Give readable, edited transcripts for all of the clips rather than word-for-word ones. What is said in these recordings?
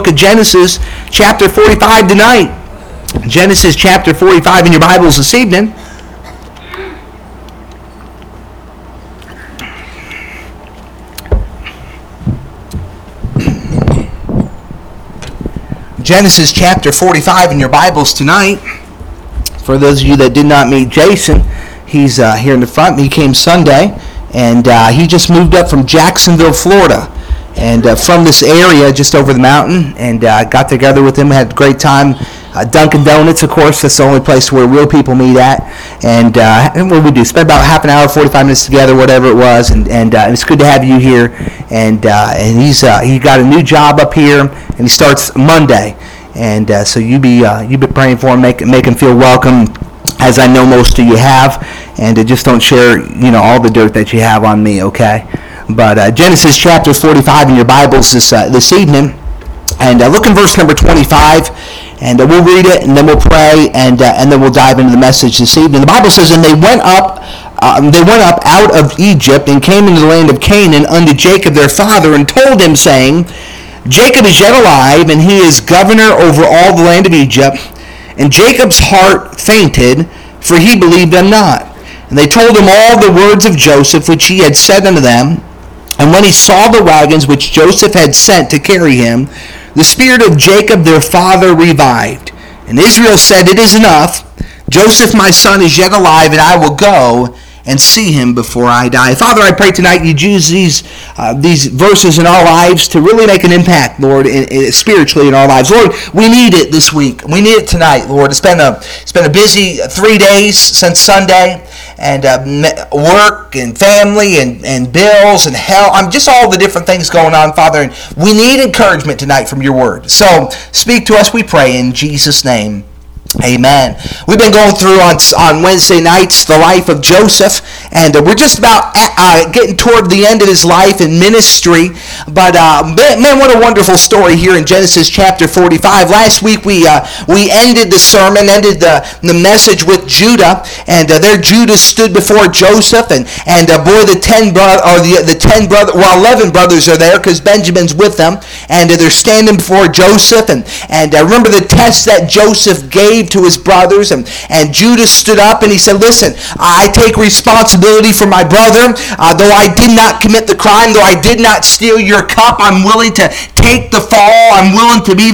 book of Genesis, chapter 45 tonight. Genesis chapter 45 in your Bibles this evening. Genesis chapter 45 in your Bibles tonight. For those of you that did not meet Jason, he's here in the front. He came Sunday, and he just moved up from Jacksonville, Florida, and from this area just over the mountain, and got together with him, had a great time. Dunkin' Donuts, of course, that's the only place where real people meet at. And what did we do? Spent about half an hour, 45 minutes together, whatever it was. And it's good to have you here. And he got a new job up here, and he starts Monday. And so you be praying for him, make him feel welcome, as I know most of you have. And just don't share, all the dirt that you have on me, okay? But Genesis chapter 45 in your Bibles this evening. And look in verse number 25. And we'll read it, and then we'll pray, and then we'll dive into the message this evening. The Bible says, "And they went up out of Egypt, and came into the land of Canaan unto Jacob their father, and told him, saying, Jacob is yet alive, and he is governor over all the land of Egypt. And Jacob's heart fainted, for he believed them not. And they told him all the words of Joseph, which he had said unto them. And when he saw the wagons which Joseph had sent to carry him, the spirit of Jacob their father revived. And Israel said, It is enough. Joseph my son is yet alive, and I will go and see him before I die." Father, I pray tonight you'd use these verses in our lives to really make an impact, Lord, spiritually in our lives. Lord, we need it this week. We need it tonight, Lord. It's been a busy 3 days since Sunday, and work and family and bills and health. Just all the different things going on, Father. And we need encouragement tonight from your word. So speak to us, we pray, in Jesus' name. Amen. We've been going through on Wednesday nights the life of Joseph, and we're just about getting toward the end of his life in ministry. But man, what a wonderful story here in Genesis chapter 45. Last week we ended the sermon, ended the message with Judah, and there Judah stood before Joseph, and boy, the 11 brothers are there because Benjamin's with them, and they're standing before Joseph, and remember the test that Joseph gave to his brothers, and Judah stood up and he said, "Listen, I take responsibility for my brother. Though I did not commit the crime, though I did not steal your cup, I'm willing to take the fall. I'm willing to be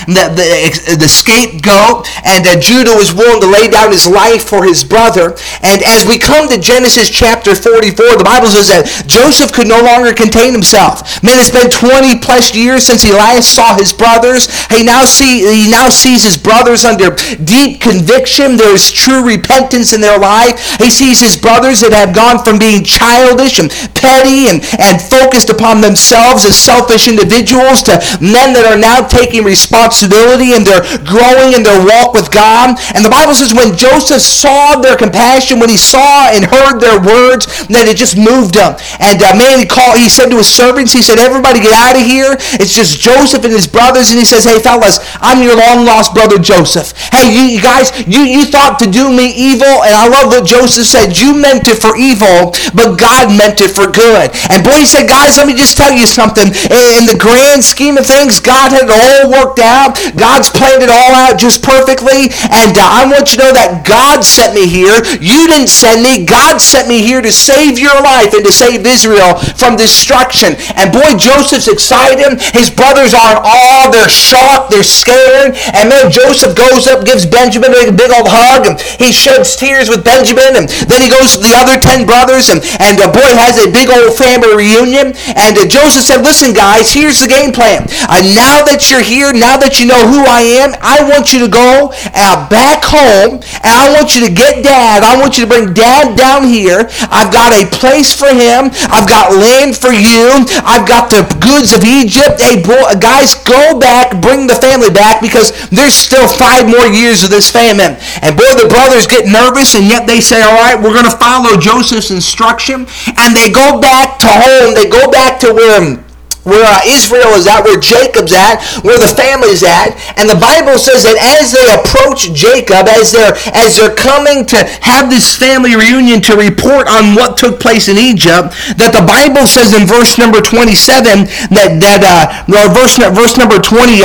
the scapegoat." And Judah was willing to lay down his life for his brother. And as we come to Genesis chapter 44, the Bible says that Joseph could no longer contain himself. Man, it's been 20 plus years since he last saw his brothers. He now sees his brothers under deep conviction. There is true repentance in their life. He sees his brothers that have gone from being childish and petty and focused upon themselves as selfish individuals to men that are now taking responsibility, and they're growing in their walk with God. And the Bible says when Joseph saw their compassion, when he saw and heard their words, that it just moved him. And he said to his servants, he said, "Everybody get out of here. It's just Joseph and his brothers." And he says, "Hey fellas, I'm your long lost brother Joseph. Hey, you guys, you thought to do me evil." And I love what Joseph said. You meant it for evil, but God meant it for good. And boy, he said, guys, let me just tell you something. In the grand scheme of things, God had it all worked out. God's planned it all out just perfectly. And I want you to know that God sent me here. You didn't send me. God sent me here to save your life and to save Israel from destruction. And boy, Joseph's excited. His brothers are in awe. They're shocked. They're scared. And man, Joseph goes up, gives Benjamin a big old hug, and he sheds tears with Benjamin, and then he goes to the other 10 brothers, and boy, has a big old family reunion. And Joseph said, "Listen guys, here's the game plan. Now that you're here, now that you know who I am, I want you to go back home, and I want you to get Dad. I want you to bring Dad down here. I've got a place for him. I've got land for you. I've got the goods of Egypt. Hey boy, guys, go back, bring the family back, because there's still 5 more years of this famine." And boy, the brothers get nervous, and yet they say, "All right, we're going to follow Joseph's instruction." And they go back to home. They go back to where where Israel is at, where Jacob's at, where the family's at. And the Bible says that as they approach Jacob, as they're coming to have this family reunion to report on what took place in Egypt, that the Bible says in verse number 27 verse number 27,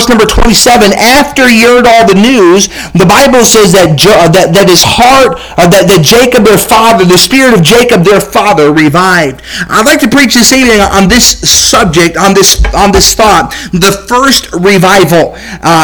after he heard all the news, the Bible says that his heart, that Jacob their father, the spirit of Jacob their father revived. I'd like to preach this evening on this subject, on this thought, the first revival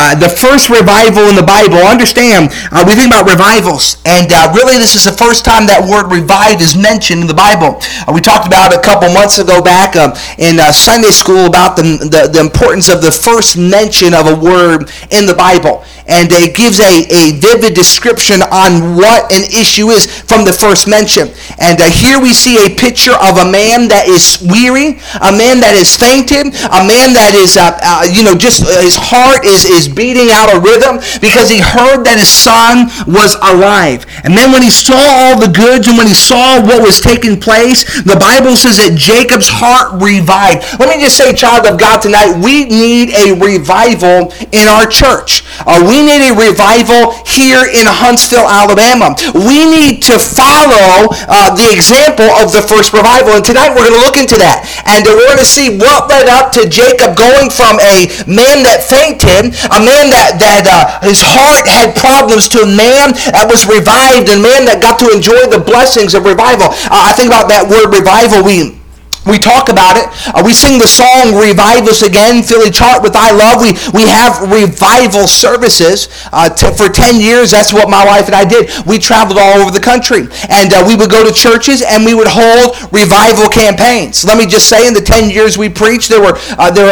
in the Bible. Understand, we think about revivals, and really this is the first time that word revived is mentioned in the Bible. We talked about a couple months ago back in Sunday school about the importance of the first mention of a word in the Bible. And it gives a vivid description on what an issue is from the first mention. And here we see a picture of a man that is weary, a man that is fainted, a man that is, just his heart is beating out a rhythm because he heard that his son was alive. And then when he saw all the goods and when he saw what was taking place, the Bible says that Jacob's heart revived. Let me just say, child of God, tonight, we need a revival in our church. We need a revival here in Huntsville, Alabama. We need to follow the example of the first revival. And tonight we're going to look into that. And we're going to see what led up to Jacob going from a man that fainted, a man that his heart had problems, to a man that was revived, and a man that got to enjoy the blessings of revival. I think about that word revival. We talk about it. We sing the song, Revive Us Again, Philly Chart with I Love. We have revival services. For 10 years, that's what my wife and I did. We traveled all over the country. And we would go to churches and we would hold revival campaigns. Let me just say, in the 10 years we preached, there were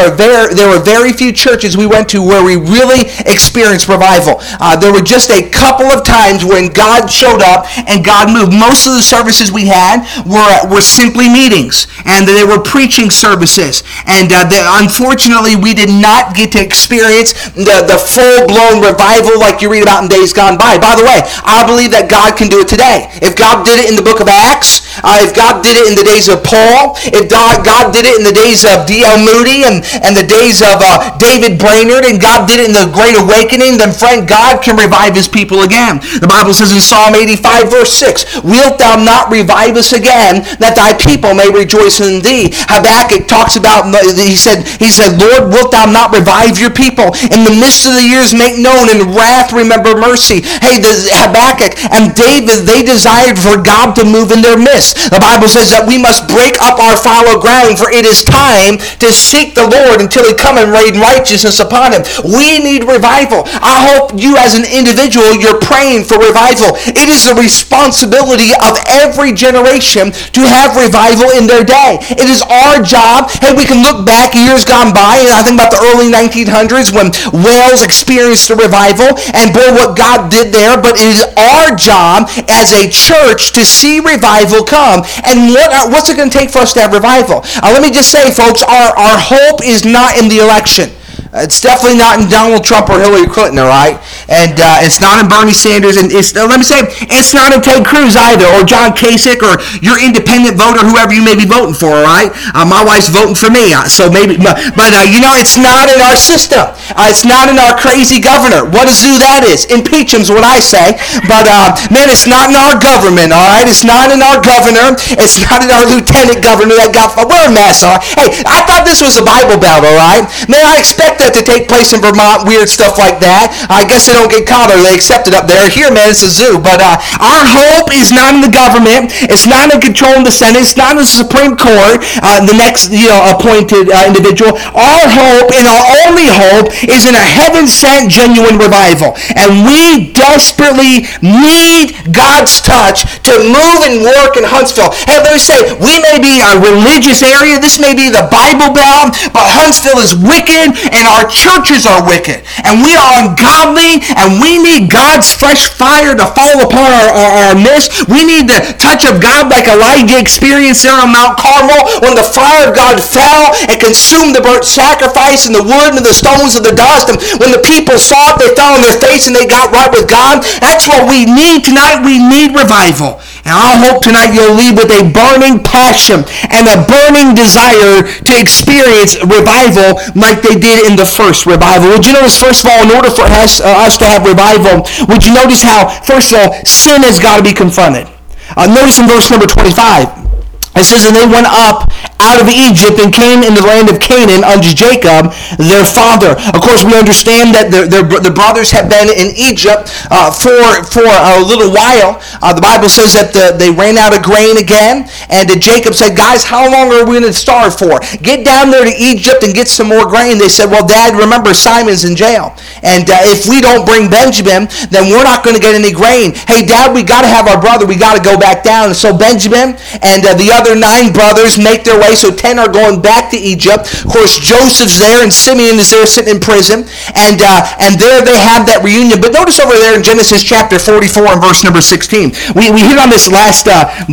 very few churches we went to where we really experienced revival. There were just a couple of times when God showed up and God moved. Most of the services we had were simply meetings. And they were preaching services. And unfortunately, we did not get to experience the full-blown revival like you read about in days gone by. By the way, I believe that God can do it today. If God did it in the book of Acts, if God did it in the days of Paul, if God did it in the days of D.L. Moody and the days of David Brainerd, and God did it in the Great Awakening, then friend, God can revive his people again. The Bible says in Psalm 85, verse 6, wilt thou not revive us again, that thy people may rejoice in thee. Habakkuk talks about, he said, Lord, wilt thou not revive your people? In the midst of the years make known, in wrath remember mercy. Hey, Habakkuk and David, they desired for God to move in their midst. The Bible says that we must break up our fallow ground, for it is time to seek the Lord until he come and rain righteousness upon him. We need revival. I hope you as an individual, you're praying for revival. It is the responsibility of every generation to have revival in their day. It is our job. Hey, we can look back years gone by, and I think about the early 1900s when Wales experienced a revival, and boy, what God did there. But it is our job as a church to see revival come. And what's it going to take for us to have revival? Let me just say, folks, our hope is not in the election. It's definitely not in Donald Trump or Hillary Clinton, all right? And it's not in Bernie Sanders, and let me say, it's not in Ted Cruz either, or John Kasich, or your independent voter, whoever you may be voting for, all right? My wife's voting for me, so maybe, but it's not in our system. It's not in our crazy governor. What a zoo that is. Impeach him's what I say. But, man, it's not in our government, all right? It's not in our governor. It's not in our lieutenant governor that got, we're a mess, all right? Hey, I thought this was a Bible Belt, all right? Man, I expect that to take place in Vermont, weird stuff like that. I guess they don't get caught or they accept it up there. Here, man, it's a zoo. But our hope is not in the government. It's not in controlling the Senate. It's not in the Supreme Court, the next appointed individual. Our hope and our only hope is in a heaven-sent genuine revival. And we desperately need God's touch to move and work in Huntsville. Hey, let me say, we may be a religious area. This may be the Bible Belt, but Huntsville is wicked, and our churches are wicked, and we are ungodly, and we need God's fresh fire to fall upon our midst. We need the touch of God like Elijah experienced there on Mount Carmel when the fire of God fell and consumed the burnt sacrifice and the wood and the stones and the dust, and when the people saw it, they fell on their face and they got right with God. That's what we need tonight. We need revival. And I hope tonight you'll leave with a burning passion and a burning desire to experience revival like they did in the first revival. Would you notice, first of all, in order for us to have revival, would you notice how, first of all, sin has got to be confronted? Notice in verse number 25. It says, and they went up out of Egypt and came into the land of Canaan unto Jacob, their father. Of course, we understand that the brothers have been in Egypt for a little while. The Bible says that they ran out of grain again, and Jacob said, guys, how long are we going to starve for? Get down there to Egypt and get some more grain. They said, well, Dad, remember Simon's in jail, and if we don't bring Benjamin, then we're not going to get any grain. Hey, Dad, we got to have our brother. We got to go back down. So Benjamin and the other 9 brothers make their way, so 10 are going back to Egypt. Of course, Joseph's there, and Simeon is there sitting in prison, and there they have that reunion. But notice over there in Genesis chapter 44 and verse number 16. We hit on this last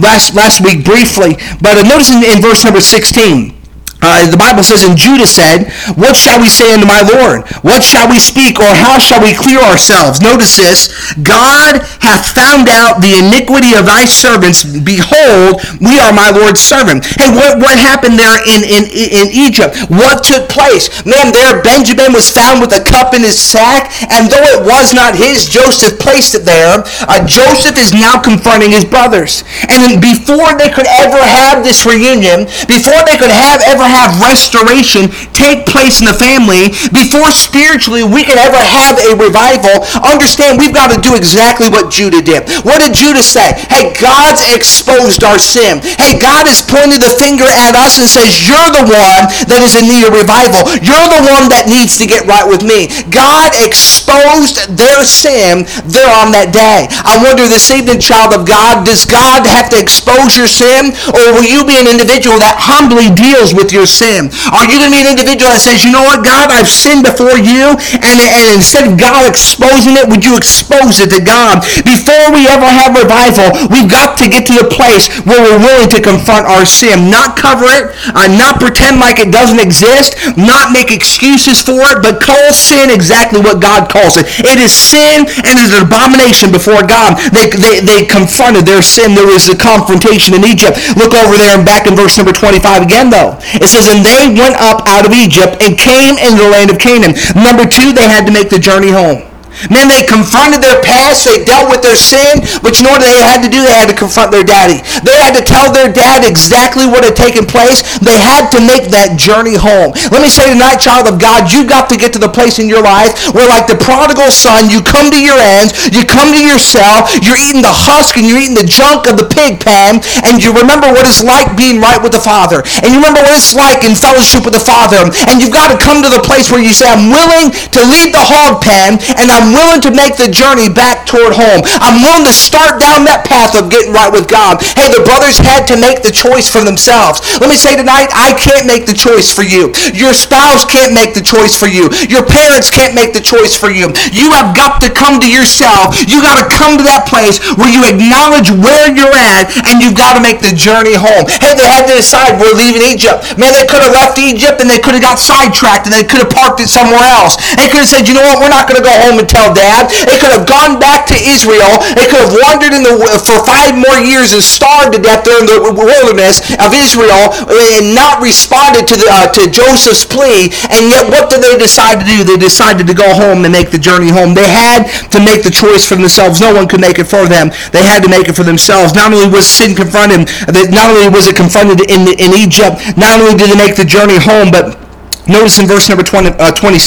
week briefly, but notice in verse number 16. The Bible says, and Judah said, what shall we say unto my Lord? What shall we speak, or how shall we clear ourselves? Notice this, God hath found out the iniquity of thy servants. Behold, we are my Lord's servant. Hey, what happened there in Egypt? What took place? Man, there Benjamin was found with a cup in his sack, and though it was not his, Joseph placed it there. Joseph is now confronting his brothers. And before they could ever have this reunion, before they could ever have restoration take place in the family, before spiritually we can ever have a revival, understand we've got to do exactly what Judah did. What did Judah say? Hey, God's exposed our sin. Hey, God has pointed the finger at us and says, you're the one that is in need of revival. You're the one that needs to get right with me. God exposed their sin there on that day. I wonder this evening, child of God, does God have to expose your sin, or will you be an individual that humbly deals with your sin? Are you going to be an individual that says, you know what, God, I've sinned before you, and instead of God exposing it, would you expose it to God? Before we ever have revival, we've got to get to the place where we're willing to confront our sin, not cover it, not pretend like it doesn't exist, not make excuses for it, but call sin exactly what God calls it. It is sin, and it is an abomination before God. They confronted their sin. There was a confrontation in Egypt. Look over there and back in verse number 25 again, though. It says, and they went up out of Egypt and came into the land of Canaan. Number 2, they had to make the journey home. Man, they confronted their past, they dealt with their sin, but you know what they had to do? They had to confront their daddy. They had to tell their dad exactly what had taken place. They had to make that journey home. Let me say tonight, child of God, you've got to get to the place in your life where, like the prodigal son, you come to your ends, you come to yourself, you're eating the husk and you're eating the junk of the pig pen, and you remember what it's like being right with the Father, and you remember what it's like in fellowship with the Father, and you've got to come to the place where you say, I'm willing to leave the hog pen, and I'm willing to make the journey back toward home. I'm willing to start down that path of getting right with God. Hey, the brothers had to make the choice for themselves. Let me say tonight, I can't make the choice for you. Your spouse can't make the choice for you. Your parents can't make the choice for you. You have got to come to yourself. You got to come to that place where you acknowledge where you're at, and you've got to make the journey home. Hey, they had to decide, we're leaving Egypt. Man, they could have left Egypt and they could have got sidetracked and they could have parked it somewhere else. They could have said, you know what, we're not going to go home and tell Dad. They could have gone back to Israel. They could have wandered for 5 more years and starved to death there in the wilderness of Israel and not responded to Joseph's plea. And yet, what did they decide to do? They decided to go home and make the journey home. They had to make the choice for themselves. No one could make it for them. They had to make it for themselves. Not only was sin confronted, not only was it confronted in Egypt, not only did they make the journey home, but notice in verse number 26,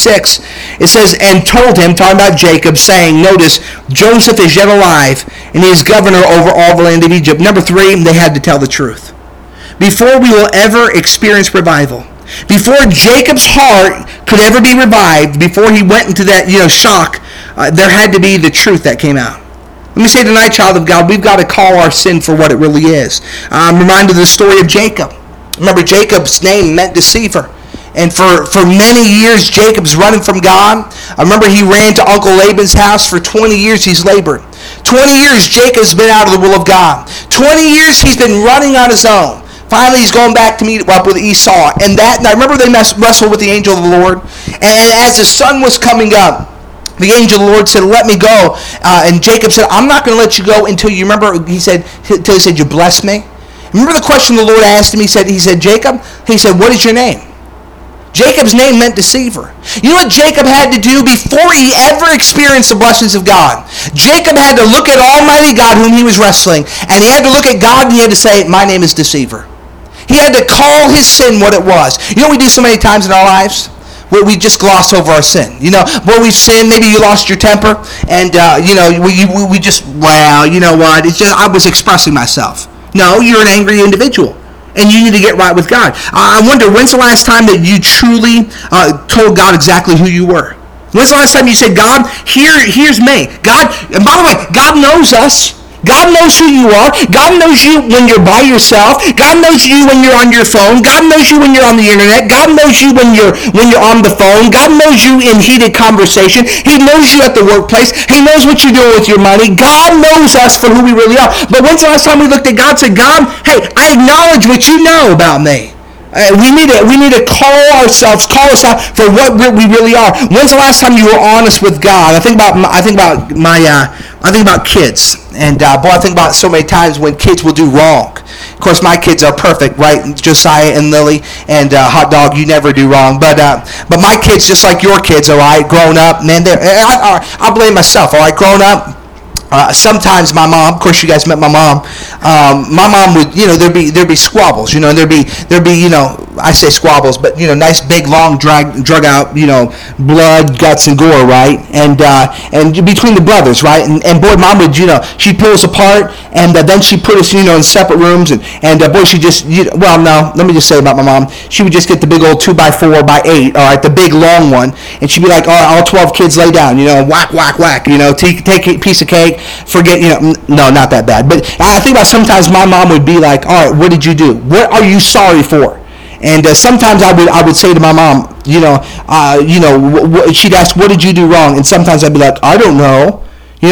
it says, and told him, talking about Jacob, saying, notice, Joseph is yet alive, and he is governor over all the land of Egypt. Number 3, they had to tell the truth. Before we will ever experience revival, before Jacob's heart could ever be revived, before he went into that shock, there had to be the truth that came out. Let me say tonight, child of God, we've got to call our sin for what it really is. I'm reminded of the story of Jacob. Remember, Jacob's name meant deceiver. And for many years, Jacob's running from God. I remember he ran to Uncle Laban's house. For 20 years, he's labored. 20 years, Jacob's been out of the will of God. 20 years, he's been running on his own. Finally, he's going back to meet up with Esau. And I remember they wrestled with the angel of the Lord. And as the sun was coming up, The angel of the Lord said, let me go. And Jacob said, I'm not going to let you go until you remember, he said, you bless me. Remember the question the Lord asked him? He said, Jacob, he said, what is your name? Jacob's name meant deceiver. You know what Jacob had to do before he ever experienced the blessings of God? Jacob had to look at Almighty God whom he was wrestling, and he had to look at God and he had to say, my name is deceiver. He had to call his sin what it was. You know what we do so many times in our lives? We just gloss over our sin. You know, where we've sinned, maybe you lost your temper, and, we just, well, you know what, it's just, I was expressing myself. No, you're an angry individual. And you need to get right with God. I wonder, when's the last time that you truly told God exactly who you were? When's the last time you said, God, here's me. God, and by the way, God knows us. God knows who you are. God knows you when you're by yourself. God knows you when you're on your phone. God knows you when you're on the internet. God knows you when you're on the phone. God knows you in heated conversation. He knows you at the workplace. He knows what you're doing with your money. God knows us for who we really are. But when's the last time we looked at God and said, God, hey, I acknowledge what you know about me. We need to call us out for what we really are. When's the last time you were honest with God? I think about kids, and I think about so many times when kids will do wrong. Of course, my kids are perfect, right? Josiah and Lily, and Hot Dog, you never do wrong. But my kids, just like your kids, all right, grown up, man, I'll blame myself, all right, grown up. Sometimes my mom, of course you guys met my mom. My mom would, there'd be squabbles, there'd be, I say squabbles, but nice big long drug out, blood, guts, and gore, right? And between the brothers, right? And boy, mom would, she'd pull us apart, and then she'd put us, in separate rooms, and boy, she just, let me just say about my mom, she would just get the big old 2x4x8, all right, the big long one, and she'd be like, all 12 kids lay down, whack, whack, whack, take a piece of cake. Forget, no, not that bad. But I think about sometimes my mom would be like, all right, what did you do? What are you sorry for? And sometimes I would say to my mom, she'd ask, what did you do wrong? And sometimes I'd be like, I don't know.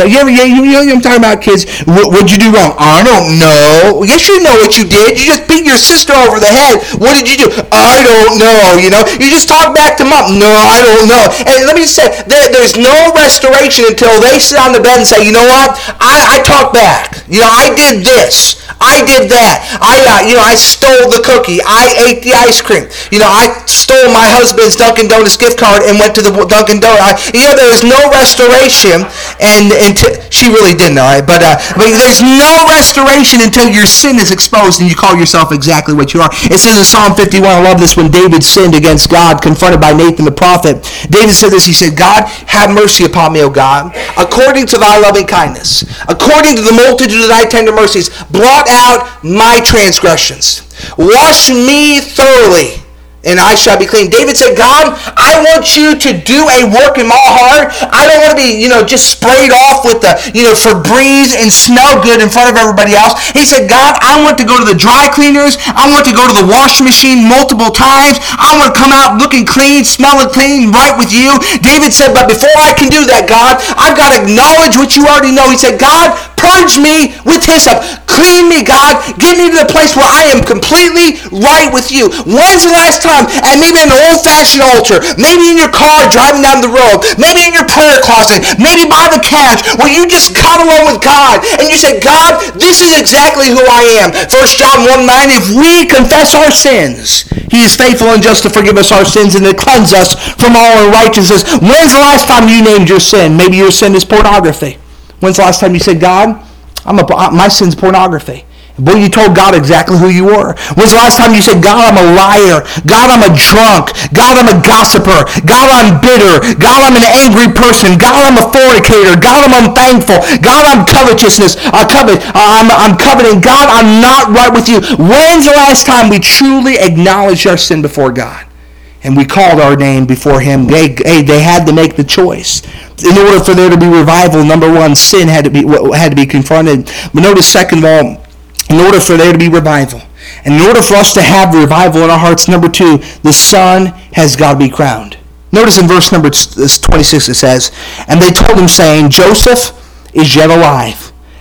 I'm talking about kids. What'd you do wrong? I don't know. Yes, you know what you did. You just beat your sister over the head. What did you do? I don't know. You just talk back to mom. No, I don't know. And let me just say, there's no restoration until they sit on the bed and say, you know what? I talk back. I did this. I did that. I stole the cookie. I ate the ice cream. I stole my husband's Dunkin' Donuts gift card and went to the Dunkin' Donuts. There is no restoration, and she really didn't, all right? But there's no restoration until your sin is exposed and you call yourself exactly what you are. It says in Psalm 51, I love this, when David sinned against God, confronted by Nathan the prophet, David said this, he said, God, have mercy upon me, O God, according to thy loving kindness, according to the multitude of thy tender mercies, blot out my transgressions. Wash me thoroughly, and I shall be clean. David said, God, I want you to do a work in my heart. I don't want to be, just sprayed off with the, Febreze and smell good in front of everybody else. He said, God, I want to go to the dry cleaners. I want to go to the washing machine multiple times. I want to come out looking clean, smelling clean, right with you. David said, but before I can do that, God, I've got to acknowledge what you already know. He said, God, purge me with hyssop. Clean me, God. Get me to the place where I am completely right with you. When's the last time, and maybe an old-fashioned altar, maybe in your car driving down the road, maybe in your prayer closet, maybe by the couch, where you just got along with God, and you say, God, this is exactly who I am. 1 John 1:9, if we confess our sins, he is faithful and just to forgive us our sins and to cleanse us from all unrighteousness. When's the last time you named your sin? Maybe your sin is pornography. When's the last time you said, God, my sin's pornography? Boy, you told God exactly who you were. When's the last time you said, God, I'm a liar. God, I'm a drunk. God, I'm a gossiper. God, I'm bitter. God, I'm an angry person. God, I'm a fornicator. God, I'm unthankful. God, I'm covetousness. I'm coveting. God, I'm not right with you. When's the last time we truly acknowledged our sin before God? And we called our name before him. They had to make the choice. In order for there to be revival, number one, sin had to be confronted. But notice, second of all, in order for there to be revival, and in order for us to have revival in our hearts, number two, the Son has got to be crowned. Notice in verse number 26 it says, and they told him, saying, Joseph is yet alive.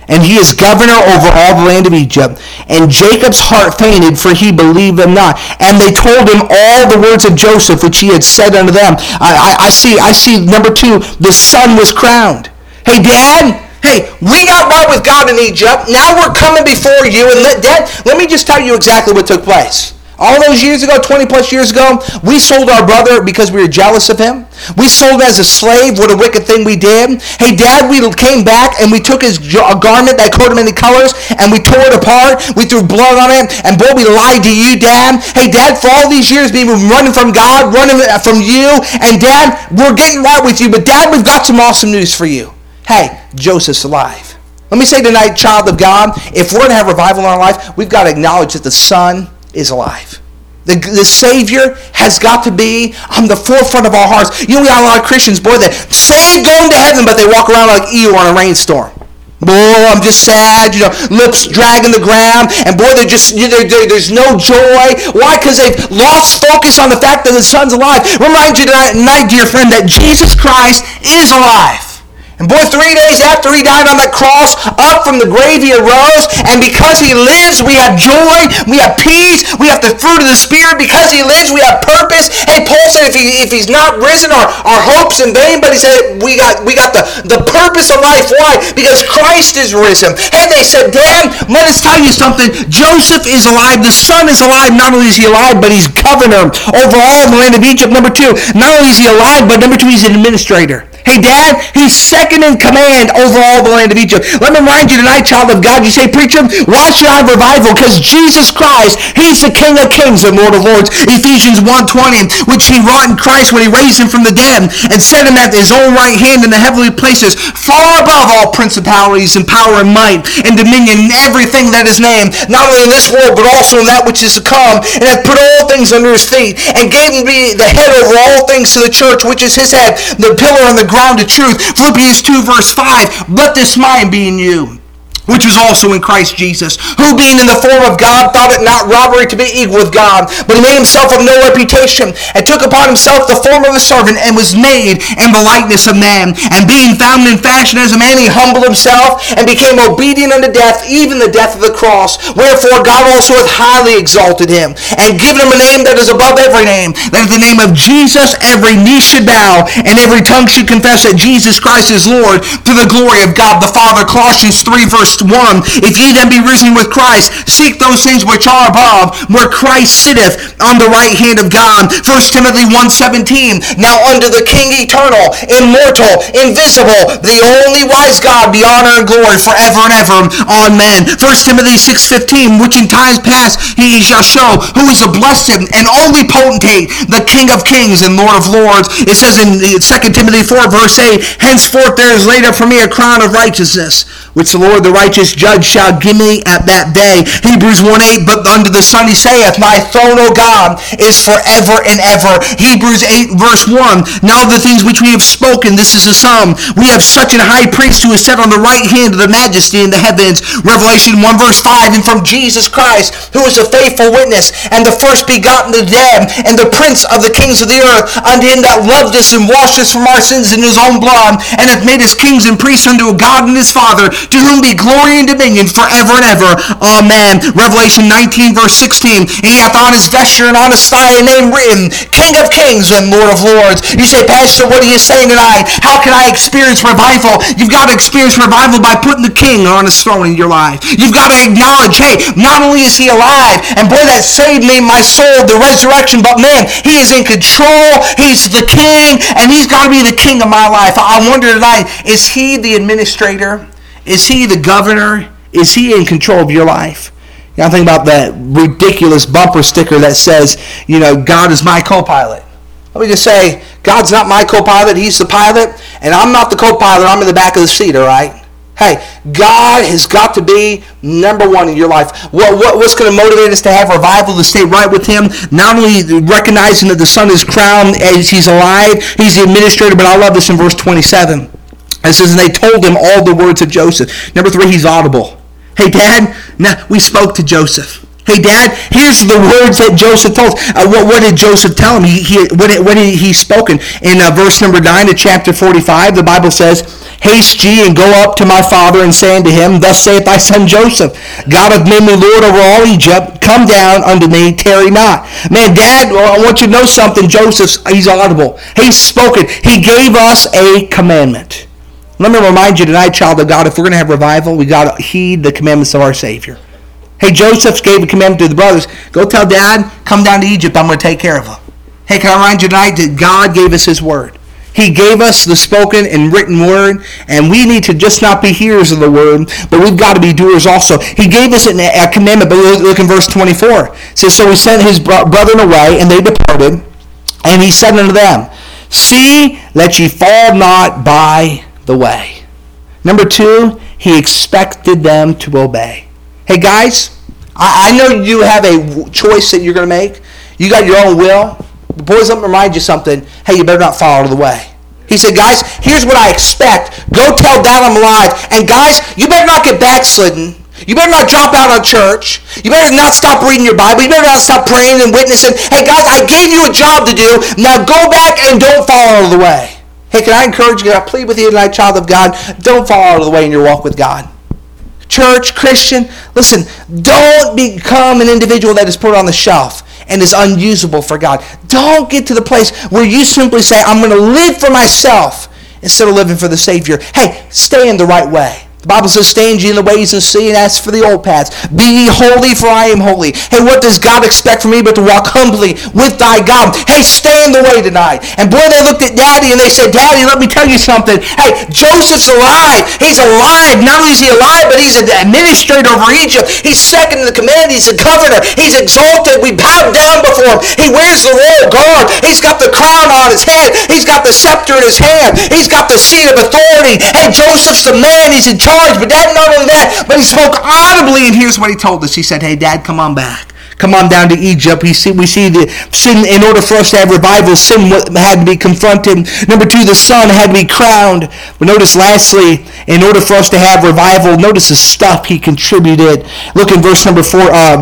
and he is governor over all the land of Egypt. And Jacob's heart fainted, for he believed them not. And they told him all the words of Joseph, which he had said unto them. I see, number 2, the son was crowned. Hey, Dad, hey, we got right with God in Egypt. Now we're coming before you. And Dad, let me just tell you exactly what took place. All those years ago, 20 plus years ago, we sold our brother because we were jealous of him. We sold him as a slave. What a wicked thing we did. Hey, Dad, we came back and we took his garment that coat of many colors and we tore it apart. We threw blood on it. And boy, we lied to you, Dad. Hey, Dad, for all these years, we've been running from God, running from you. And Dad, we're getting right with you. But Dad, we've got some awesome news for you. Hey, Joseph's alive. Let me say tonight, child of God, if we're going to have revival in our life, we've got to acknowledge that the Son is alive. The Savior has got to be on the forefront of our hearts. You know, we got a lot of Christians, boy, that say going to heaven, but they walk around like Eeyore in a rainstorm. Boy, I'm just sad, lips dragging the ground, and boy, there's no joy. Why? Because they've lost focus on the fact that the Son's alive. Remind you tonight, dear friend, that Jesus Christ is alive. And boy, 3 days after he died on that cross, up from the grave he arose. And because he lives, we have joy, we have peace, we have the fruit of the Spirit. Because he lives, we have purpose. Hey, Paul said if he's not risen, our hope's in vain. But he said we got the purpose of life. Why? Because Christ is risen. Hey, they said, Dan, let us tell you something. Joseph is alive. The Son is alive. Not only is he alive, but he's governor over all the land of Egypt. Number 2, not only is he alive, but number 2, he's an administrator. Hey, Dad, he's second in command over all the land of Egypt. Let me remind you tonight, child of God, you say, preacher, why should I have revival? Because Jesus Christ, he's the King of kings and Lord of lords. Ephesians 1:20, which he wrought in Christ when he raised him from the dead and set him at his own right hand in the heavenly places, far above all principalities and power and might and dominion and everything that is named, not only in this world, but also in that which is to come, and hath put all things under his feet, and gave him to be the head over all things to the church, which is his head, the pillar and the ground of truth. Philippians 2 verse 5, let this mind be in you, which was also in Christ Jesus, who being in the form of God thought it not robbery to be equal with God, but he made himself of no reputation, and took upon himself the form of a servant, and was made in the likeness of man. And being found in fashion as a man, he humbled himself, and became obedient unto death, even the death of the cross. Wherefore God also hath highly exalted him, and given him a name that is above every name, that at the name of Jesus every knee should bow, and every tongue should confess that Jesus Christ is Lord, to the glory of God the Father. Colossians 3 verse 1, if ye then be risen with Christ, seek those things which are above, where Christ sitteth on the right hand of God. 1 Timothy 1:17, now unto the King eternal, immortal, invisible, the only wise God, be honor and glory forever and ever. Amen. 1 Timothy 6:15, which in times past he shall show who is the blessed and only potentate, the King of kings and Lord of lords. It says in 2 Timothy 4 verse 8, henceforth there is laid up for me a crown of righteousness, which the Lord the righteous judge shall give me at that day. Hebrews 1:8, but unto the Son he saith, my throne, O God, is forever and ever. Hebrews 8 verse 1, now the things which we have spoken, this is the sum. We have such an high priest who is set on the right hand of the majesty in the heavens. Revelation 1 verse 5, and from Jesus Christ, who is a faithful witness, and the first begotten of the dead, and the prince of the kings of the earth, unto him that loved us and washed us from our sins in his own blood, and hath made us kings and priests unto God and his Father, to whom be glory and dominion forever and ever. Amen. Revelation 19 verse 16, and he hath on his vesture and on his thigh a name written, King of kings and Lord of lords. You say, Pastor, what are you saying tonight? How can I experience revival? You've got to experience revival by putting the King on his throne in your life. You've got to acknowledge, hey, not only is he alive, and boy, that saved me, my soul, the resurrection, but man, he is in control, he's the King, and he's got to be the King of my life. I wonder tonight, is he the administrator? Is he the governor? Is he in control of your life? I think about that ridiculous bumper sticker that says, God is my co-pilot. Let me just say, God's not my co-pilot, he's the pilot, and I'm not the co-pilot, I'm in the back of the seat, all right? Hey, God has got to be number one in your life. What's going to motivate us to have revival, to stay right with him? Not only recognizing that the Son is crowned as he's alive, he's the administrator, but I love this in verse 27. It says, and they told him all the words of Joseph. Number 3, he's audible. Hey, Dad, now we spoke to Joseph. Hey, Dad, here's the words that Joseph told. What did Joseph tell him? What did he spoken? In verse number 9 of chapter 45, the Bible says, Haste ye and go up to my father and say unto him, Thus saith thy son Joseph, God hath made me Lord over all Egypt. Come down unto me, tarry not. Man, Dad, I want you to know something. He's audible. He's spoken. He gave us a commandment. Let me remind you tonight, child of God, if we're going to have revival, we got to heed the commandments of our Savior. Hey, Joseph gave a commandment to the brothers. Go tell Dad, come down to Egypt. I'm going to take care of him. Hey, can I remind you tonight that God gave us his word. He gave us the spoken and written word, and we need to just not be hearers of the word, but we've got to be doers also. He gave us a commandment, but look in verse 24. It says, So he sent his brethren away, and they departed, and he said unto them, See that ye fall not by the way. Number 2, he expected them to obey. Hey guys, I know you have a choice that you're going to make. You got your own will. But boys, let me remind you something. Hey, you better not fall out of the way. He said, guys, here's what I expect. Go tell Dad I'm alive. And guys, you better not get backslidden. You better not drop out of church. You better not stop reading your Bible. You better not stop praying and witnessing. Hey guys, I gave you a job to do. Now go back and don't fall out of the way. Hey, can I encourage you? I plead with you tonight, child of God. Don't fall out of the way in your walk with God. Church, Christian, listen, don't become an individual that is put on the shelf and is unusable for God. Don't get to the place where you simply say, I'm going to live for myself instead of living for the Savior. Hey, stay in the right way. The Bible says, Stay ye in the ways and see, and ask for the old paths. Be ye holy, for I am holy. Hey, what does God expect from me but to walk humbly with thy God? Hey, stay in the way tonight. And boy, they looked at Daddy and they said, Daddy, let me tell you something. Hey, Joseph's alive. He's alive. Not only is he alive, but he's an administrator over Egypt. He's second in the command. He's a governor. He's exalted. We bow down before him. He wears the royal garb. He's got the crown on his head. He's got the scepter in his hand. He's got the seat of authority. Hey, Joseph's the man. He's in charge. But Dad, not only that, but he spoke audibly, and here's what he told us. He said, Hey, Dad, come on back. Come on down to Egypt. We see the sin. In order for us to have revival, sin had to be confronted. Number 2, the son had to be crowned. But notice lastly, in order for us to have revival, notice the stuff he contributed. Look in verse number 4,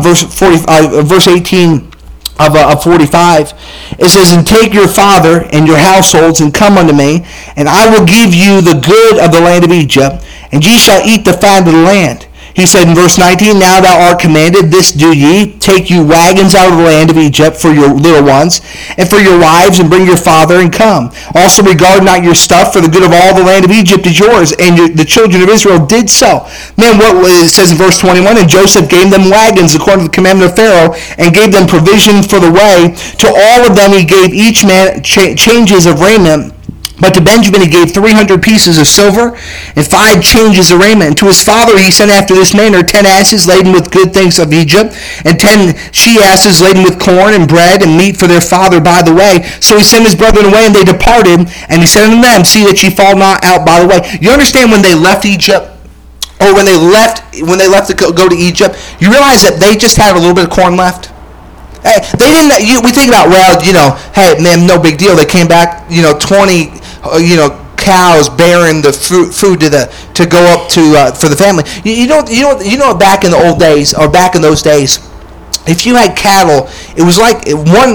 verse 18 of 45. It says, And take your father and your households, and come unto me, and I will give you the good of the land of Egypt, and ye shall eat the fat of the land. He said in verse 19, Now thou art commanded, this do ye, take you wagons out of the land of Egypt for your little ones, and for your wives, and bring your father, and come. Also regard not your stuff, for the good of all the land of Egypt is yours. And the children of Israel did so. Man, what it says in verse 21, And Joseph gave them wagons according to the commandment of Pharaoh, and gave them provision for the way. To all of them he gave each man changes of raiment. But to Benjamin he gave 300 pieces of silver and 5 changes of raiment. And to his father he sent after this manner 10 asses laden with good things of Egypt, and 10 she-asses laden with corn and bread and meat for their father by the way. So he sent his brethren away, and they departed. And he said unto them, See that ye fall not out by the way. You understand when they left Egypt, or when they left to go to Egypt, you realize that they just had a little bit of corn left? Hey, they didn't. We think about, hey man, no big deal. They came back, 20, cows bearing the food to go up to for the family. You know, back in the old days, or back in those days, if you had cattle, it was like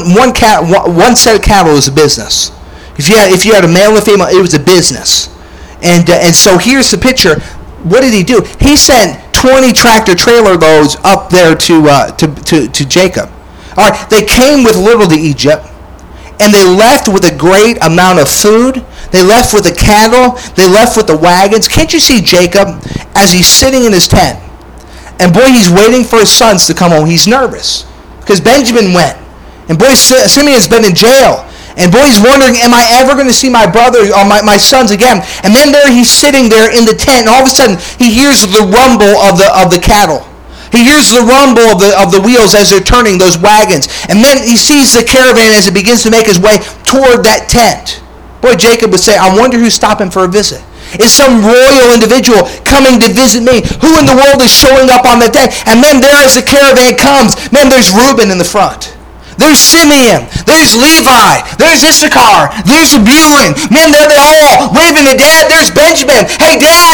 one set of cattle was a business. If you had a male and a female, it was a business. And so here's the picture. What did he do? He sent 20 tractor trailer loads up there to Jacob. All right, they came with little to Egypt, and they left with a great amount of food. They left with the cattle. They left with the wagons. Can't you see Jacob as he's sitting in his tent? And boy, he's waiting for his sons to come home. He's nervous because Benjamin went. And boy, Simeon's been in jail. And boy, he's wondering, am I ever going to see my brother or my sons again? And then there he's sitting there in the tent, and all of a sudden he hears the rumble of the cattle. He hears the rumble of the wheels as they're turning, those wagons. And then he sees the caravan as it begins to make his way toward that tent. Boy, Jacob would say, I wonder who's stopping for a visit. Is some royal individual coming to visit me? Who in the world is showing up on that tent? And then there as the caravan comes, man, there's Reuben in the front. There's Simeon. There's Levi. There's Issachar. There's Zebulun. Man, they're all waving to Dad. There's Benjamin. Hey, Dad,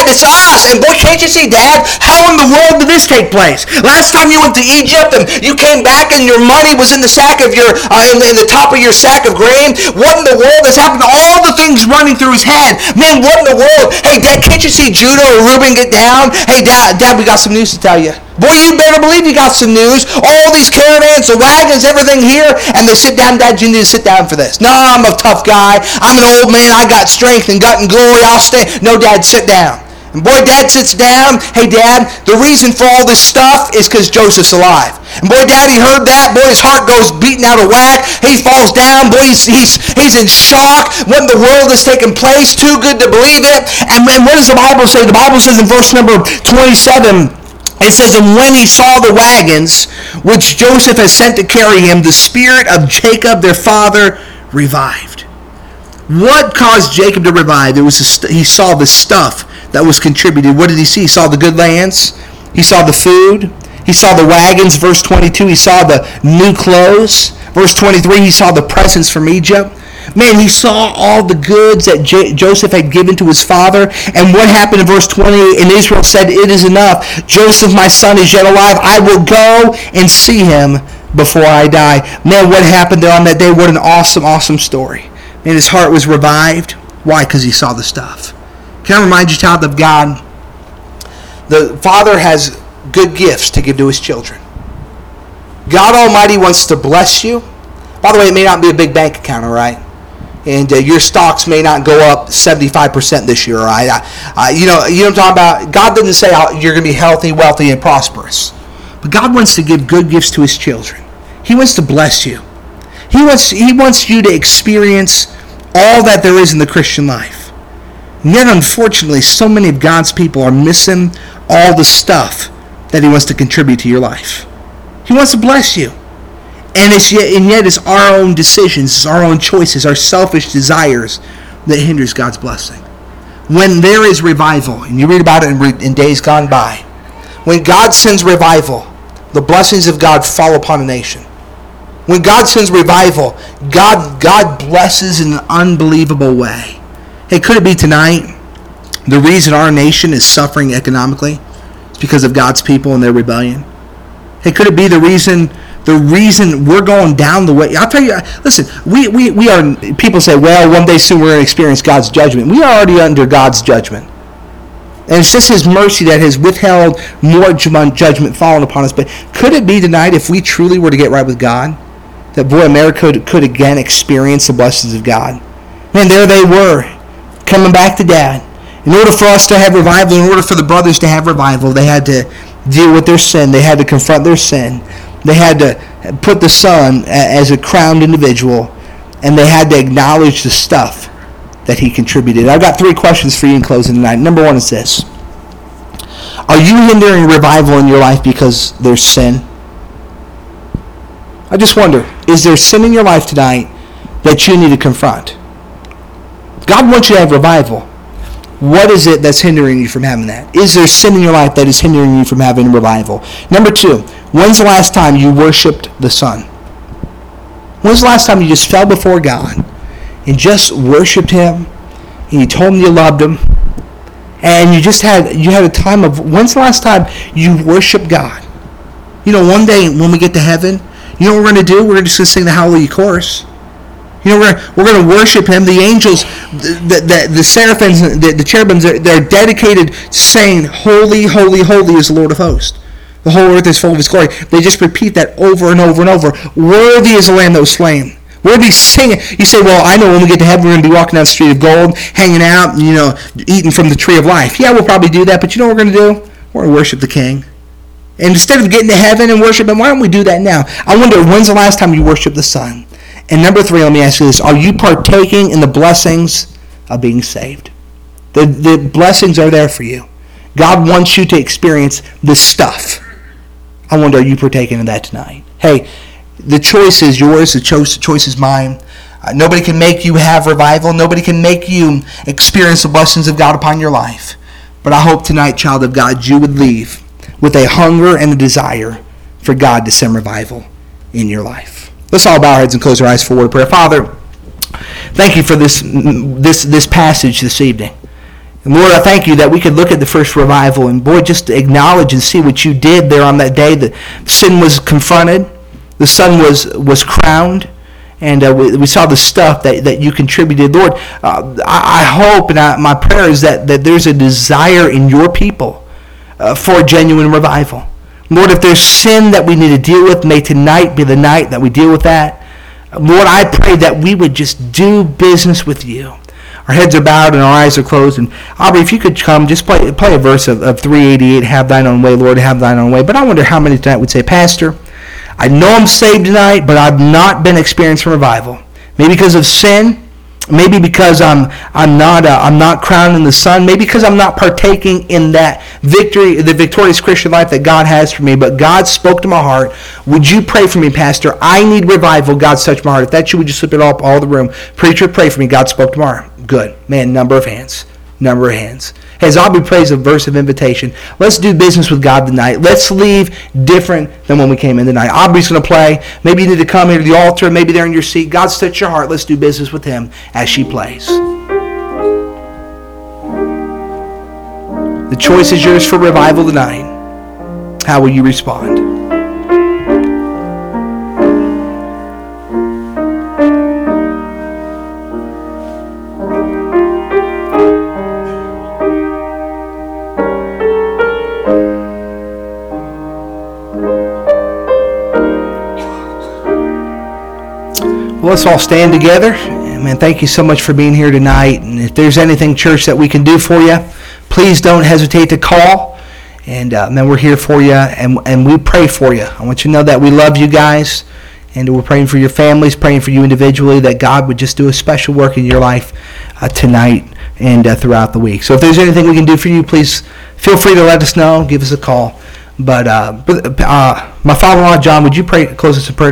It's us. And boy, can't you see, Dad? How in the world did this take place? Last time you went to Egypt and you came back and your money was in the sack of your, in the top of your sack of grain. What in the world has happened? All the things running through his head. Man, what in the world? Hey, Dad, can't you see Judah or Reuben get down? Hey, Dad, we got some news to tell you. Boy, you better believe you got some news. All these caravans, the wagons, everything here. And they sit down, Dad, you need to sit down for this. No, I'm a tough guy. I'm an old man. I got strength and gut and glory. I'll stay. No, Dad, sit down. And boy, Dad sits down. Hey, Dad, the reason for all this stuff is because Joseph's alive. And boy, Daddy heard that. Boy, his heart goes beating out of whack. He falls down. Boy, he's in shock. What in the world is taking place? Too good to believe it. And what does the Bible say? The Bible says in verse number 27, it says, and when he saw the wagons which Joseph had sent to carry him, the spirit of Jacob, their father, revived. What caused Jacob to revive? He saw the stuff that was contributed. What did he see? He saw the good lands. He saw the food. He saw the wagons. Verse 22, he saw the new clothes. Verse 23, he saw the presents from Egypt. Man, he saw all the goods that Joseph had given to his father. And what happened in verse 20? And Israel said, it is enough. Joseph, my son, is yet alive. I will go and see him before I die. Man, what happened there on that day? What an awesome, awesome story. Man, his heart was revived. Why? Because he saw the stuff. Can I remind you, child of God, the Father has good gifts to give to his children. God Almighty wants to bless you. By the way, it may not be a big bank account, all right? And your stocks may not go up 75% this year, all right? You know what I'm talking about? God doesn't say you're going to be healthy, wealthy, and prosperous. But God wants to give good gifts to his children. He wants to bless you. He wants you to experience all that there is in the Christian life. And yet, unfortunately, so many of God's people are missing all the stuff that he wants to contribute to your life. He wants to bless you. And yet it's our own decisions, it's our own choices, our selfish desires that hinders God's blessing. When there is revival, and you read about it in days gone by, when God sends revival, the blessings of God fall upon a nation. When God sends revival, God blesses in an unbelievable way. Hey, could it be tonight the reason our nation is suffering economically is because of God's people and their rebellion? Hey, could it be the reason we're going down the way? I'll tell you, listen, we are, people say, well, one day soon we're going to experience God's judgment. We are already under God's judgment. And it's just his mercy that has withheld more judgment falling upon us. But could it be tonight, if we truly were to get right with God, that, boy, America could again experience the blessings of God? Man, there they were, coming back to Dad. In order for us to have revival, in order for the brothers to have revival, they had to deal with their sin. They had to confront their sin. They had to put the son as a crowned individual, and they had to acknowledge the stuff that he contributed. I've got 3 questions for you in closing tonight. Number 1 is this. Are you hindering revival in your life because there's sin? I just wonder, is there sin in your life tonight that you need to confront? God wants you to have revival. What is it that's hindering you from having that? Is there sin in your life that is hindering you from having revival? Number 2, when's the last time you worshiped the Son? When's the last time you just fell before God and just worshiped him, and you told him you loved him, and you had a time of, when's the last time you worshiped God? You know, one day when we get to heaven, you know what we're going to do? We're just going to sing the Hallelujah chorus. You know, we're going to worship him. The angels, the seraphims, the cherubims, they're dedicated to saying, holy, holy, holy is the Lord of hosts. The whole earth is full of his glory. They just repeat that over and over and over. Worthy is the Lamb that was slain. Worthy singing. You say, well, I know when we get to heaven, we're going to be walking down the street of gold, hanging out, you know, eating from the tree of life. Yeah, we'll probably do that, but you know what we're going to do? We're going to worship the King. And instead of getting to heaven and worship him, why don't we do that now? I wonder, when's the last time you worshiped the Son? And number 3, let me ask you this. Are you partaking in the blessings of being saved? The blessings are there for you. God wants you to experience this stuff. I wonder, are you partaking in that tonight? Hey, the choice is yours. The choice is mine. Nobody can make you have revival. Nobody can make you experience the blessings of God upon your life. But I hope tonight, child of God, you would leave with a hunger and a desire for God to send revival in your life. Let's all bow our heads and close our eyes for a word of prayer. Father, thank you for this passage this evening. And Lord, I thank you that we could look at the first revival and, boy, just acknowledge and see what you did there on that day. That sin was confronted, the Son was crowned, and we saw the stuff that you contributed. Lord, I hope, and my prayer is that there's a desire in your people for a genuine revival. Lord, if there's sin that we need to deal with, may tonight be the night that we deal with that. Lord, I pray that we would just do business with you. Our heads are bowed and our eyes are closed. And Aubrey, if you could come, just play a verse of 388, have thine own way, Lord, have thine own way. But I wonder how many tonight would say, Pastor, I know I'm saved tonight, but I've not been experiencing revival. Maybe because of sin. Maybe because I'm not crowned in the Son. Maybe because I'm not partaking in that victory, the victorious Christian life that God has for me. But God spoke to my heart. Would you pray for me, Pastor? I need revival. God's touched my heart. If that's you, would you slip it up all the room? Preacher, pray for me. God spoke to my heart. Good. Man, number of hands. Number of hands. As Aubrey prays a verse of invitation, let's do business with God tonight. Let's leave different than when we came in tonight. Aubrey's going to play. Maybe you need to come here to the altar. Maybe there in your seat. God's touched your heart. Let's do business with him as she plays. The choice is yours for revival tonight. How will you respond? Let's all stand together. Man, thank you so much for being here tonight. And if there's anything, church, that we can do for you, please don't hesitate to call. And man, we're here for you, and we pray for you. I want you to know that we love you guys, and we're praying for your families, praying for you individually, that God would just do a special work in your life tonight and throughout the week. So if there's anything we can do for you, please feel free to let us know. Give us a call. But my father-in-law, John, would you close us in prayer?